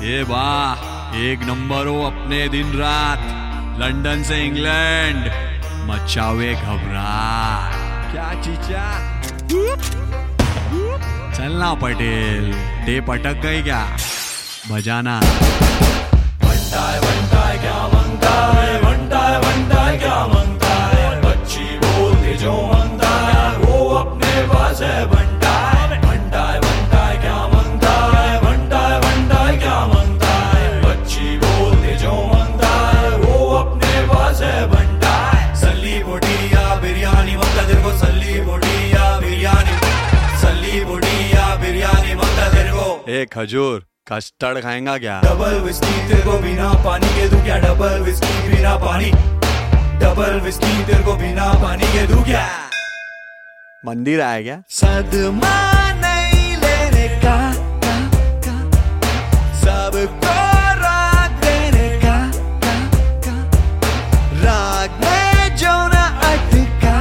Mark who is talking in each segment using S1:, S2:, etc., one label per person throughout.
S1: ये वाह, एक नंबर हो अपने दिन रात, लंदन से इंग्लैंड, मचावे घबराहट। क्या चीचा, चलना पटेल, टेप अटक गई क्या, बजाना।
S2: वंटा है क्या मांगता है, वंटा है क्या मांगता है, बच्ची बोलती जो मांगता है वो अपने पास है। वंटा है क्या मांगता है, वंटा है क्या मांगता है, बच्ची बोलती जो मांगता है वो अपने पास है। वंटा है सल्ली बोटी या बिरयानी मांगता तेरे को, सल्ली बोटी या बिरयानी, सल्ली बोटी या बिरयानी मांगता तेरे को।
S1: ए खजूर, कस्टर्ड खाएंगा क्या?
S2: डबल विस्की तेरे को बिना पानी के दूं क्या, डबल विस्की बिना पानी, डबल विस्की तेरे को बिना पानी के दूं क्या।
S1: मंदिर आया क्या?
S2: सदमा नहीं लेने का, सबको राग देने का, राग में जो ना अटका,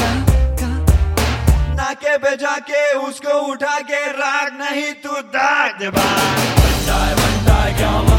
S2: नाके पे जाके उसको उठा के राग नहीं तू दाग दे। वंटा है क्या